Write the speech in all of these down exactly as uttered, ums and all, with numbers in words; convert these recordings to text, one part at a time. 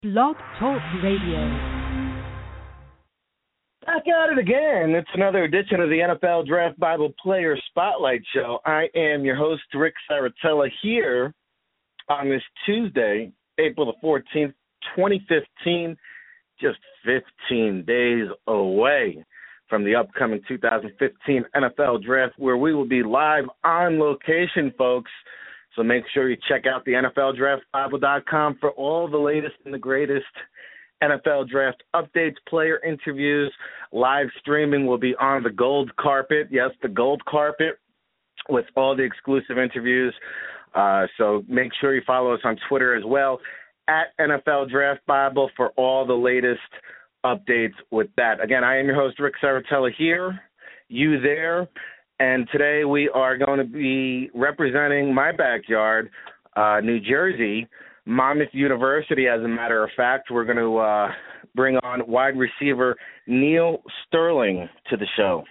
Blog Talk Radio. Back at it again. It's another edition of the N F L Draft Bible Player Spotlight Show. I am your host, Rick Saratella, here on this Tuesday, April the fourteenth, twenty fifteen, just fifteen days away from the upcoming two thousand fifteen N F L Draft, where we will be live on location, folks. So make sure you check out the N F L Draft Bible dot com for all the latest and the greatest N F L Draft updates, player interviews. Live streaming will be on the gold carpet. Yes, the gold carpet with all the exclusive interviews. Uh, so make sure you follow us on Twitter as well, at N F L Draft Bible, for all the latest updates with that. Again, I am your host, Rick Saratella, here, you there. And today we are going to be representing my backyard, uh, New Jersey, Monmouth University. As a matter of fact, we're going to uh, bring on wide receiver Neal Sterling to the show.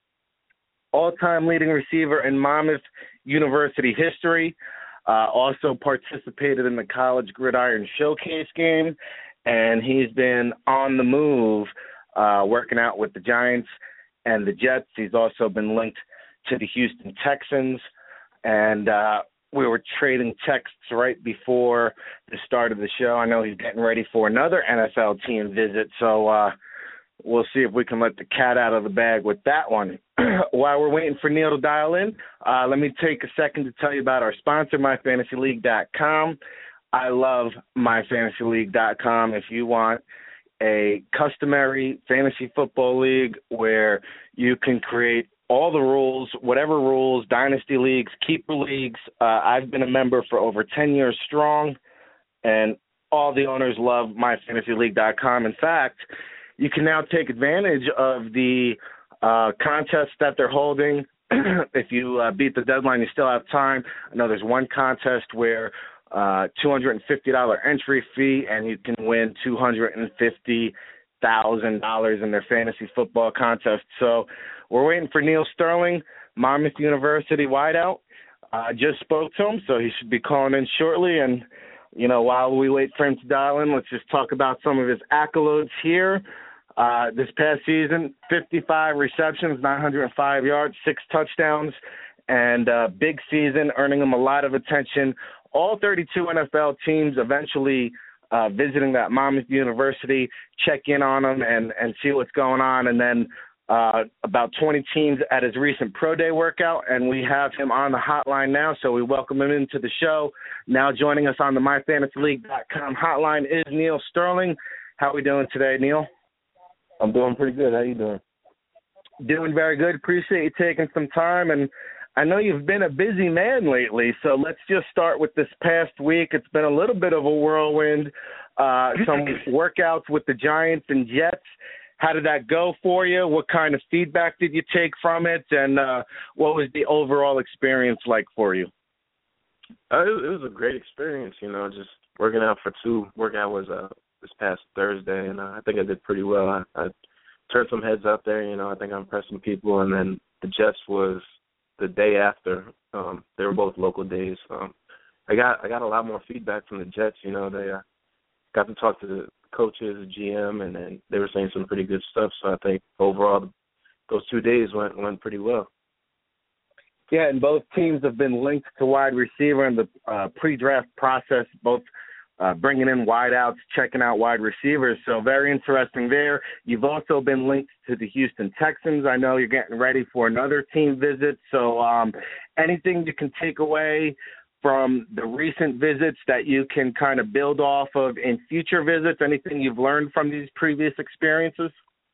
All-time leading receiver in Monmouth University history. Uh, also participated in the College Gridiron Showcase game. And he's been on the move, uh, working out with the Giants and the Jets. He's also been linked to the Houston Texans, and uh, we were trading texts right before the start of the show. I know he's getting ready for another N F L team visit, so uh, we'll see if we can let the cat out of the bag with that one. While we're waiting for Neal to dial in, uh, let me take a second to tell you about our sponsor, my fantasy league dot com. I love my fantasy league dot com. If you want a customary fantasy football league where you can create all the rules, whatever rules, dynasty leagues, keeper leagues. Uh, I've been a member for over ten years strong, and all the owners love my fantasy league dot com. In fact, you can now take advantage of the uh, contests that they're holding. If you uh, beat the deadline, you still have time. I know there's one contest where uh, two hundred fifty dollars entry fee, and you can win two hundred fifty thousand dollars in their fantasy football contest. So we're waiting for Neal Sterling, Monmouth University wideout. I uh, just spoke to him, so he should be calling in shortly. And, you know, while we wait for him to dial in, let's just talk about some of his accolades here. Uh, this past season, fifty-five receptions, nine hundred five yards, six touchdowns, and uh, big season, earning him a lot of attention. All thirty-two N F L teams eventually uh, visiting that Monmouth University, check in on him and, and see what's going on, and then Uh, about twenty teams at his recent Pro Day workout, and we have him on the hotline now, so we welcome him into the show. Now joining us on the my fantasy league dot com hotline is Neal Sterling. How are we doing today, Neal? I'm doing pretty good. How you doing? Doing very good. Appreciate you taking some time, and I know you've been a busy man lately, so let's just start with this past week. It's been a little bit of a whirlwind, uh, some workouts with the Giants and Jets. How did that go for you? What kind of feedback did you take from it? And uh, what was the overall experience like for you? Uh, it, it was a great experience, you know, just working out for two. Workout was uh, this past Thursday, and uh, I think I did pretty well. I, I turned some heads up there, you know, I think I impressed some people. And then the Jets was the day after. Um, they were both local days. Um, I got I got a lot more feedback from the Jets, you know. They uh, got to talk to the coaches, G M, and then they were saying some pretty good stuff. So I think overall those two days went went pretty well. Yeah, and both teams have been linked to wide receiver in the uh, pre-draft process, both uh, bringing in wideouts, checking out wide receivers. So very interesting there. You've also been linked to the Houston Texans. I know you're getting ready for another team visit. So um, anything you can take away from the recent visits that you can kind of build off of in future visits? Anything you've learned from these previous experiences?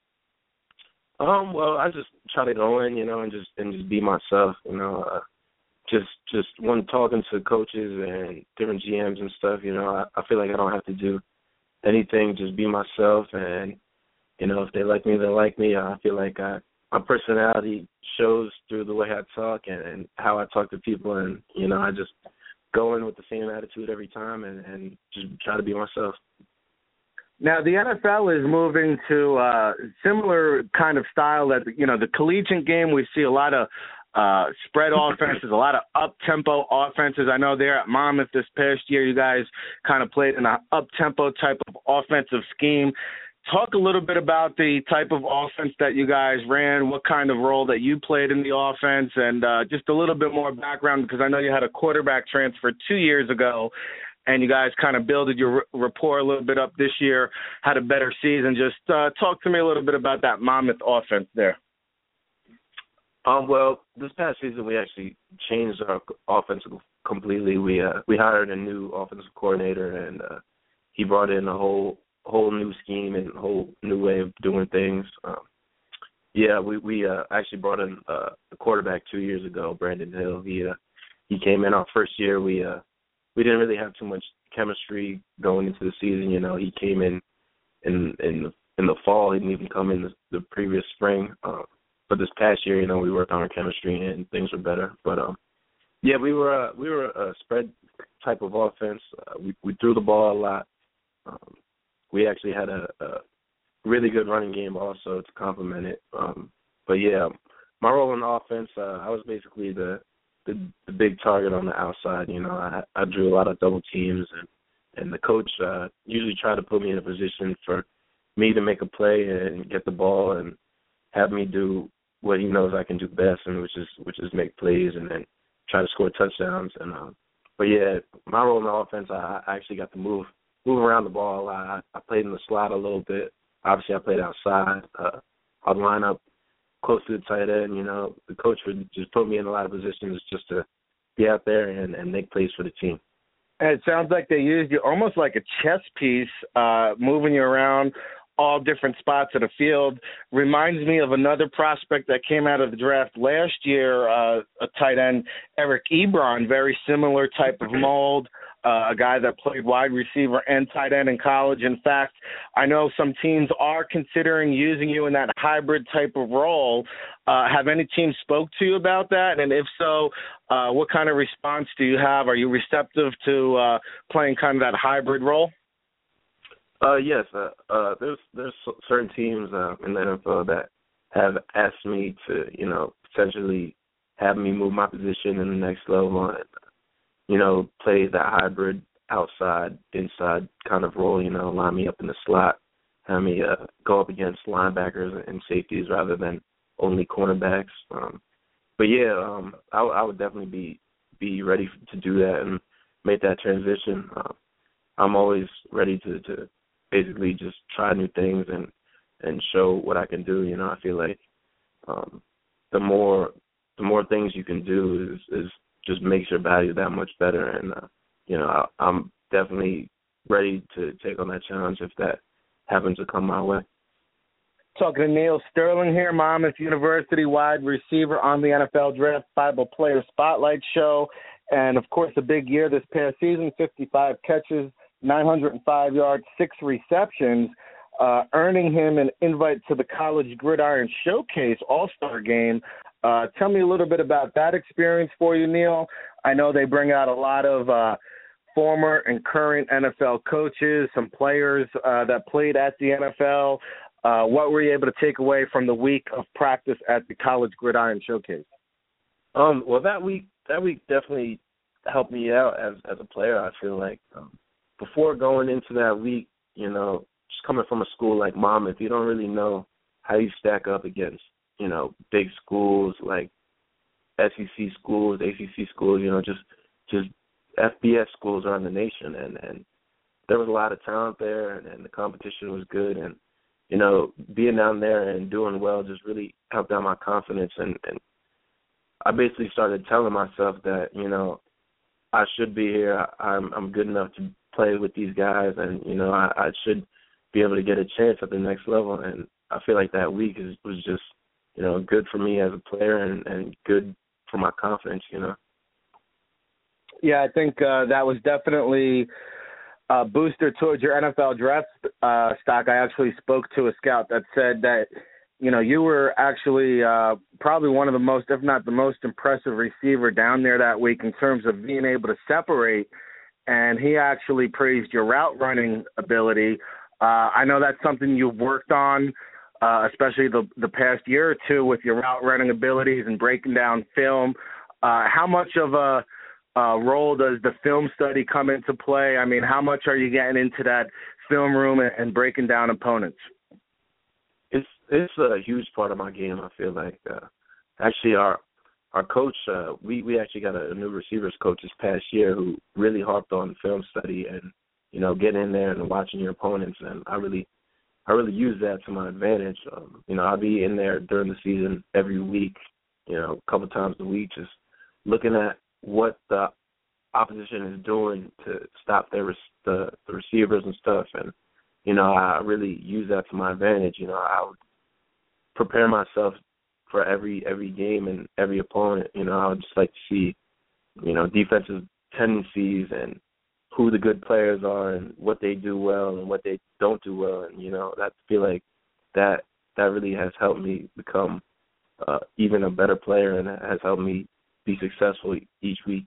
Um, well, I just try to go in, you know, and just and just be myself, you know. Uh, just just when talking to coaches and different G Ms and stuff, you know, I, I feel like I don't have to do anything, just be myself. And, you know, if they like me, they like me. I feel like I, my personality shows through the way I talk and, and how I talk to people. And, you know, I just go in with the same attitude every time and, and just try to be myself. Now, the N F L is moving to a similar kind of style that, you know, the collegiate game, we see a lot of uh, spread offenses, a lot of up-tempo offenses. I know there at Monmouth this past year, you guys kind of played in an up-tempo type of offensive scheme. Talk a little bit about the type of offense that you guys ran, what kind of role that you played in the offense, and uh, just a little bit more background, because I know you had a quarterback transfer two years ago, and you guys kind of builded your rapport a little bit up this year, had a better season. Just uh, talk to me a little bit about that Monmouth offense there. Um, well, this past season we actually changed our offense completely. We uh, we hired a new offensive coordinator, and uh, he brought in a whole whole new scheme and a whole new way of doing things. Um, yeah, we we uh, actually brought in uh, the quarterback two years ago, Brandon Hill. He uh, he came in our first year. We uh, we didn't really have too much chemistry going into the season. You know, he came in in in the, in the fall. He didn't even come in the, the previous spring. Um, but this past year, you know, we worked on our chemistry and things were better. But um, yeah, we were uh, we were a spread type of offense. Uh, we we threw the ball a lot. Um, we actually had a, a really good running game also to complement it. Um, but yeah, my role in the offense, uh, I was basically the, the the big target on the outside. You know, I, I drew a lot of double teams, and and the coach uh, usually tried to put me in a position for me to make a play and get the ball and have me do what he knows I can do best, and which is which is make plays and then try to score touchdowns. And uh, but yeah, my role in the offense, I, I actually got to move move around the ball a lot. I, I played in the slot a little bit. Obviously, I played outside. Uh, I'd line up close to the tight end. You know, the coach would just put me in a lot of positions just to be out there and, and make plays for the team. And it sounds like they used you almost like a chess piece, uh, moving you around all different spots of the field. Reminds me of another prospect that came out of the draft last year, uh, a tight end, Eric Ebron, very similar type of mold, uh, a guy that played wide receiver and tight end in college. In fact, I know some teams are considering using you in that hybrid type of role. Uh, have any teams spoke to you about that? And if so, uh, what kind of response do you have? Are you receptive to uh, playing kind of that hybrid role? Uh, yes, uh, uh, there's there's certain teams uh, in the N F L that have asked me to, you know, potentially have me move my position in the next level and, you know, play that hybrid outside, inside kind of role, you know, line me up in the slot, have me uh, go up against linebackers and safeties rather than only cornerbacks. Um, but, yeah, um, I, I would definitely be, be ready to do that and make that transition. Uh, I'm always ready to, to basically just try new things and, and show what I can do. You know, I feel like um, the more the more things you can do is, is just makes your value that much better. And, uh, you know, I, I'm definitely ready to take on that challenge if that happens to come my way. Talking to Neil Sterling here, Monmouth University wide receiver on the N F L Draft Bible Player Spotlight Show. And, of course, a big year this past season, fifty-five catches, nine hundred five yards, six receptions, uh, earning him an invite to the College Gridiron Showcase All-Star Game. Uh, tell me a little bit about that experience for you, Neil. I know they bring out a lot of uh, former and current N F L coaches, some players uh, that played at the N F L. Uh, what were you able to take away from the week of practice at the College Gridiron Showcase? Um, well, that week that week definitely helped me out as as a player, I feel like. Um, before going into that week, you know, just coming from a school like Monmouth, you don't really know how you stack up against, you know, big schools like S E C schools, A C C schools, you know, just just F B S schools around the nation. And, and there was a lot of talent there, and, and the competition was good. And, you know, being down there and doing well just really helped out my confidence. And, and I basically started telling myself that, you know, I should be here. I'm I'm good enough to play with these guys, and, you know, I, I should be able to get a chance at the next level. And I feel like that week is, was just, you know, good for me as a player and, and good for my confidence, you know. Yeah, I think uh, that was definitely a booster towards your N F L draft uh, stock. I actually spoke to a scout that said that, you know, you were actually uh, probably one of the most, if not the most impressive receiver down there that week in terms of being able to separate. And he actually praised your route running ability. Uh, I know that's something you've worked on uh, especially the the past year or two with your route running abilities and breaking down film. Uh, how much of a uh, role does the film study come into play? I mean, how much are you getting into that film room and, and breaking down opponents? It's it's a huge part of my game. I feel like uh, actually our our coach, uh, we we actually got a, a new receivers coach this past year who really harped on film study and you know getting in there and watching your opponents. And I really I really use that to my advantage. Um, you know, I'll be in there during the season every week, you know, a couple times a week, just looking at what the opposition is doing to stop their the, the receivers and stuff. And you know, I really use that to my advantage. You know, I would prepare myself for every every game and every opponent. You know, I would just like to see, you know, defensive tendencies and who the good players are and what they do well and what they don't do well. And, you know, I feel like that that really has helped me become uh, even a better player and has helped me be successful each week.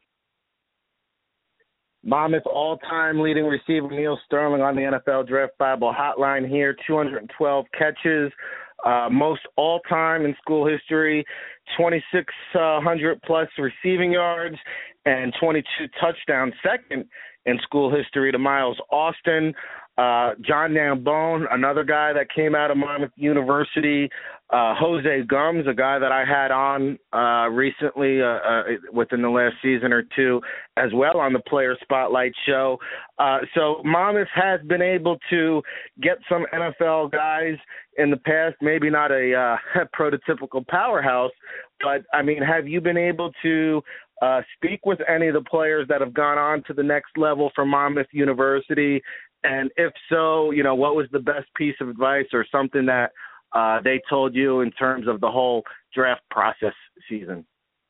Monmouth all-time leading receiver Neal Sterling on the N F L Draft Bible hotline here, two hundred twelve catches, uh, most all-time in school history, twenty-six hundred plus receiving yards, and twenty-two touchdowns, second in school history to Miles Austin. Uh, John Nambone, another guy that came out of Monmouth University. Uh, Jose Gums, a guy that I had on uh, recently uh, uh, within the last season or two as well on the Player Spotlight show. Uh, so Monmouth has been able to get some N F L guys in the past, maybe not a uh, prototypical powerhouse, but, I mean, have you been able to uh, speak with any of the players that have gone on to the next level from Monmouth University? And if so, you know, what was the best piece of advice or something that uh, they told you in terms of the whole draft process season?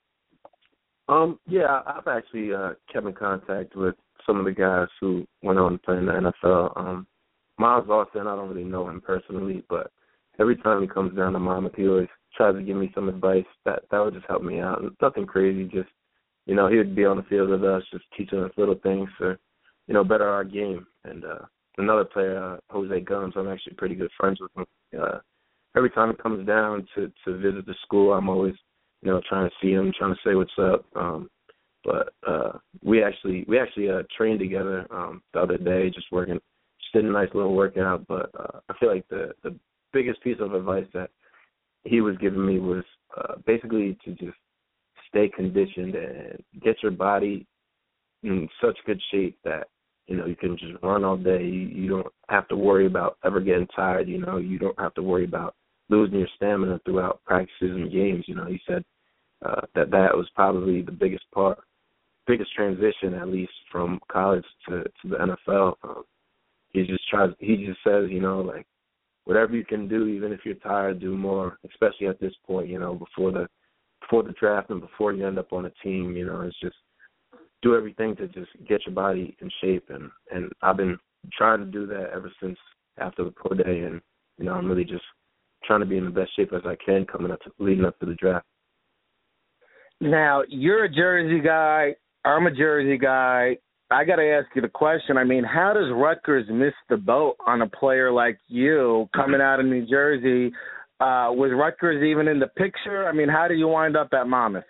Um, yeah, I've actually uh, kept in contact with some of the guys who went on to play in the N F L. Um, Miles Austin, I don't really know him personally, but every time he comes down to Monmouth, he always tries to give me some advice that, that would just help me out. Nothing crazy, just, you know, he would be on the field with us, just teaching us little things to, you know, better our game. And uh, another player, uh, Jose Gums, I'm actually pretty good friends with him. Uh, every time he comes down to, to visit the school, I'm always, you know, trying to see him, trying to say what's up. Um, but uh, we actually we actually uh, trained together um, the other day, just working, just did a nice little workout. But uh, I feel like the, the biggest piece of advice that he was giving me was uh, basically to just stay conditioned and get your body in such good shape that, you know, you can just run all day. You, you don't have to worry about ever getting tired. You know, you don't have to worry about losing your stamina throughout practices and games. You know, he said uh, that that was probably the biggest part, biggest transition, at least from college to, to the N F L. Um, he just tries. He just says, you know, like whatever you can do, even if you're tired, do more. Especially at this point, you know, before the before the draft and before you end up on a team. You know, it's just do everything to just get your body in shape, and, and I've been trying to do that ever since after the pro day, and, you know, I'm really just trying to be in the best shape as I can coming up to, leading up to the draft. Now, you're a Jersey guy, I'm a Jersey guy. I got to ask you the question, I mean, how does Rutgers miss the boat on a player like you coming out of New Jersey? Uh, was Rutgers even in the picture? I mean, how did you wind up at Monmouth?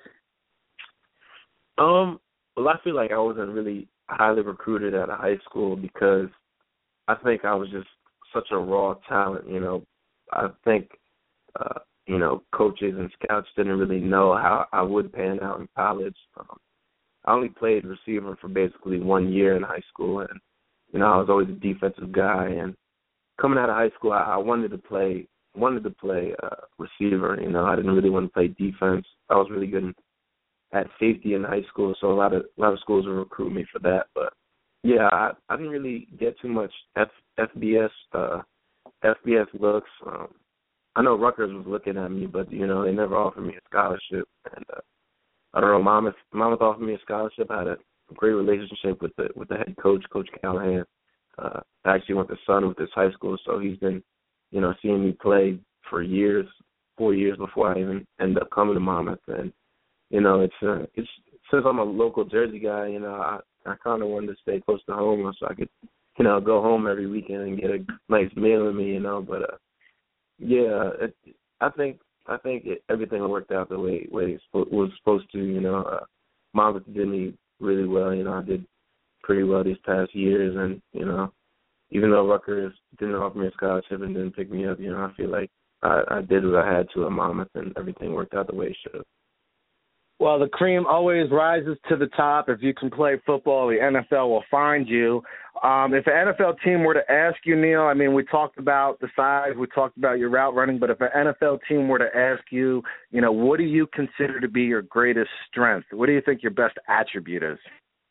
Um. Well, I feel like I wasn't really highly recruited out of high school because I think I was just such a raw talent, you know. I think, uh, you know, coaches and scouts didn't really know how I would pan out in college. Um, I only played receiver for basically one year in high school, and, you know, I was always a defensive guy. And coming out of high school, I, I wanted to play wanted to play uh, receiver, you know. I didn't really want to play defense. I was really good in at safety in high school, so a lot of a lot of schools will recruit me for that. But yeah, I, I didn't really get too much F, FBS uh, F B S looks. Um, I know Rutgers was looking at me, but you know they never offered me a scholarship. And uh, I don't know, Monmouth Monmouth offered me a scholarship. I had a great relationship with the with the head coach, Coach Callahan. Uh, I actually went to Sun with his high school, so he's been, you know, seeing me play for years, four years before I even ended up coming to Monmouth. And you know, it's uh, it's since I'm a local Jersey guy, you know, I, I kind of wanted to stay close to home so I could, you know, go home every weekend and get a nice meal with me, you know. But uh, Yeah, it, I think I think it, everything worked out the way way it spo- was supposed to. You know, uh, Mama did me really well. You know, I did pretty well these past years, and you know, even though Rutgers didn't offer me a scholarship and didn't pick me up, you know, I feel like I, I did what I had to at Monmouth, and everything worked out the way it should have. Well, the cream always rises to the top. If you can play football, the N F L will find you. Um, if an N F L team were to ask you, Neil, I mean, we talked about the size, we talked about your route running, but if an N F L team were to ask you, you know, what do you consider to be your greatest strength? What do you think your best attribute is?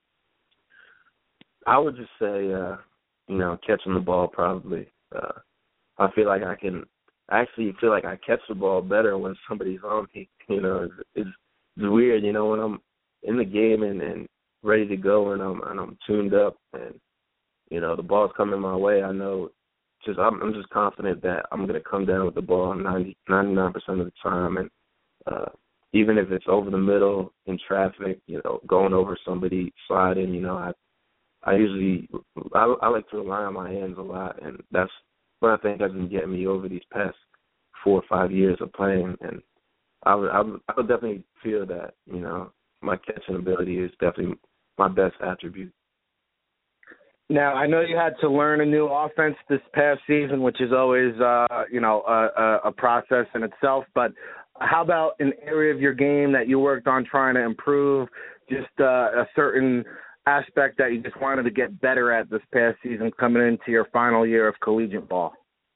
I would just say, uh, you know, catching the ball probably. Uh, I feel like I can I actually feel like I catch the ball better when somebody's on me. You know, it's, it's It's weird, you know, when I'm in the game and, and ready to go and I'm and I'm tuned up and, you know, the ball's coming my way, I know just I'm, I'm just confident that I'm going to come down with the ball ninety, ninety-nine percent of the time. And uh, even if it's over the middle in traffic, you know, going over somebody, sliding, you know, I I usually I, I like to rely on my hands a lot, and that's what I think has been getting me over these past four or five years of playing. And I would, I would, I would definitely feel that, you know, my catching ability is definitely my best attribute. Now, I know you had to learn a new offense this past season, which is always, uh, you know, a, a process in itself. But how about an area of your game that you worked on trying to improve, just uh, a certain aspect that you just wanted to get better at this past season coming into your final year of collegiate ball?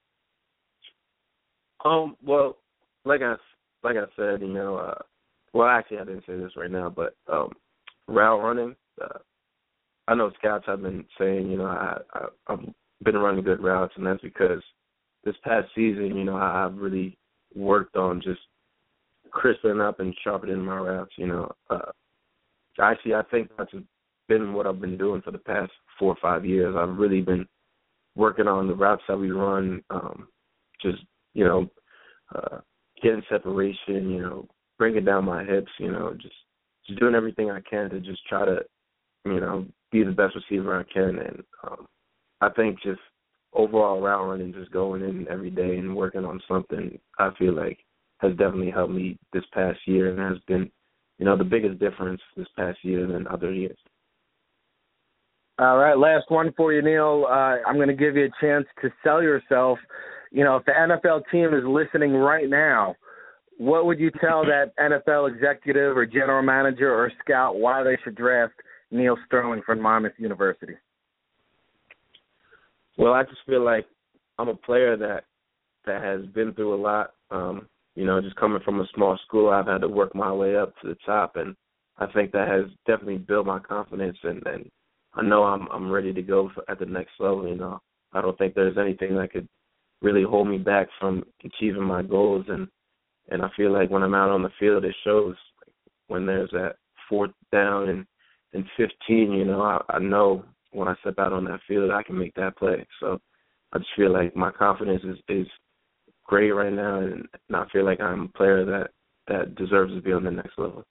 Um, well, like I Like I said, you know, uh, well, actually, I didn't say this right now, but um, route running, uh, I know scouts have been saying, you know, I, I, I've been running good routes, and that's because this past season, you know, I, I've really worked on just crisping up and sharpening my routes, you know. Uh, actually, I think that's been what I've been doing for the past four or five years. I've really been working on the routes that we run, um, just, you know, uh, getting separation, you know, bringing down my hips, you know, just, just doing everything I can to just try to, you know, be the best receiver I can. And um, I think just overall route running, just going in every day and working on something, I feel like has definitely helped me this past year and has been, you know, the biggest difference this past year than other years. All right, last one for you, Neil. Uh, I'm going to give you a chance to sell yourself. You know, if the N F L team is listening right now, what would you tell that N F L executive or general manager or scout why they should draft Neil Sterling from Monmouth University? Well, I just feel like I'm a player that that has been through a lot. Um, you know, just coming from a small school, I've had to work my way up to the top, and I think that has definitely built my confidence, and, and I know I'm I'm ready to go for, at the next level. You know, I don't think there's anything that could really hold me back from achieving my goals, and and I feel like when I'm out on the field, it shows. Like when there's that fourth down and and fifteen, you know, I, I know when I step out on that field, I can make that play. So I just feel like my confidence is, is great right now, and, and I feel like I'm a player that, that deserves to be on the next level.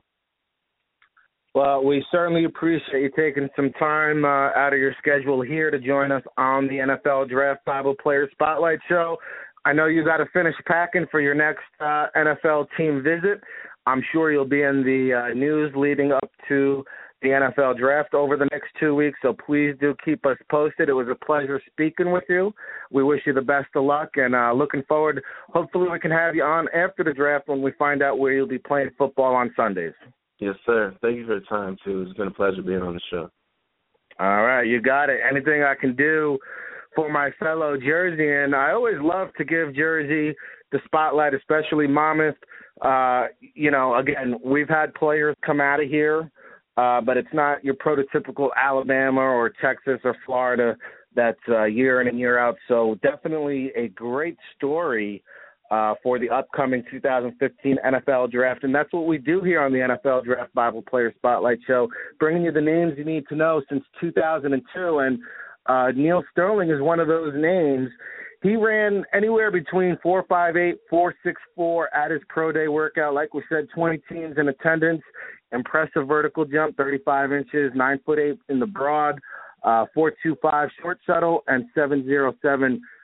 Well, we certainly appreciate you taking some time uh, out of your schedule here to join us on the N F L Draft Bible Player Spotlight Show. I know you got to finish packing for your next uh, N F L team visit. I'm sure you'll be in the uh, news leading up to the N F L Draft over the next two weeks, so please do keep us posted. It was a pleasure speaking with you. We wish you the best of luck, and uh, looking forward, hopefully we can have you on after the draft when we find out where you'll be playing football on Sundays. Yes, sir. Thank you for the time, too. It's been a pleasure being on the show. All right, you got it. Anything I can do for my fellow Jerseyan, I always love to give Jersey the spotlight, especially Monmouth. Uh, you know, again, we've had players come out of here, uh, but it's not your prototypical Alabama or Texas or Florida that's uh, year in and year out. So definitely a great story Uh, for the upcoming two thousand fifteen N F L Draft. And that's what we do here on the N F L Draft Bible Player Spotlight Show, bringing you the names you need to know since two thousand two. And uh, Neil Sterling is one of those names. He ran anywhere between four five eight, four six four at his pro day workout. Like we said, twenty teams in attendance, impressive vertical jump, thirty-five inches, nine foot eight in the broad, uh, four two five short shuttle, and seven oh seven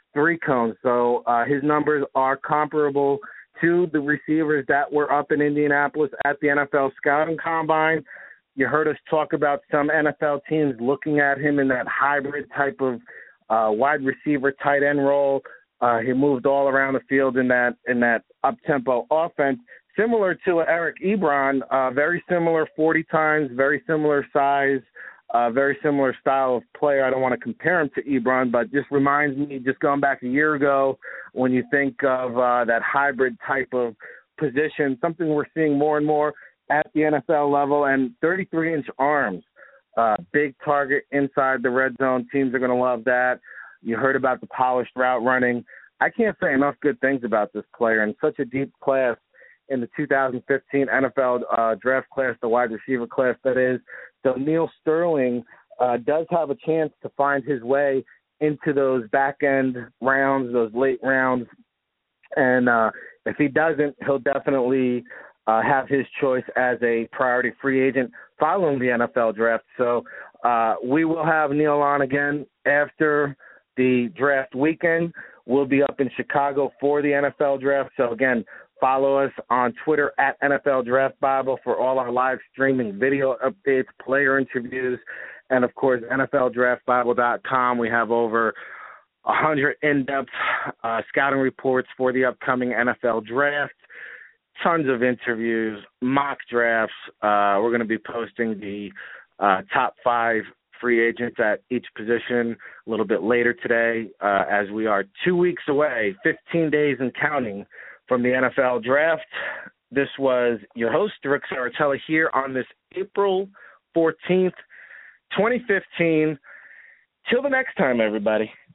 three cones. So uh, his numbers are comparable to the receivers that were up in Indianapolis at the N F L Scouting Combine. You heard us talk about some N F L teams looking at him in that hybrid type of uh, wide receiver tight end role. Uh, he moved all around the field in that in that up-tempo offense, similar to Eric Ebron, uh, very similar forty times, very similar size, uh, very similar style of player. I don't want to compare him to Ebron, but just reminds me, just going back a year ago, when you think of uh, that hybrid type of position, something we're seeing more and more at the N F L level, and thirty-three inch arms, uh, big target inside the red zone. Teams are going to love that. You heard about the polished route running. I can't say enough good things about this player, and such a deep class in the two thousand fifteen N F L uh, draft class, the wide receiver class that is. So Neil Sterling uh, does have a chance to find his way into those back-end rounds, those late rounds. And uh, if he doesn't, he'll definitely uh, have his choice as a priority free agent following the N F L draft. So uh, we will have Neil on again after the draft weekend. We'll be up in Chicago for the N F L draft. So, again, follow us on Twitter at N F L Draft Bible for all our live streaming video updates, player interviews, and, of course, N F L Draft Bible dot com. We have over one hundred in-depth uh, scouting reports for the upcoming N F L draft, tons of interviews, mock drafts. Uh, we're going to be posting the uh, top five free agents at each position a little bit later today, uh, as we are two weeks away, fifteen days and counting, from the N F L draft. This was your host, Rick Saratella, here on this April fourteenth, twenty fifteen. Till the next time, everybody.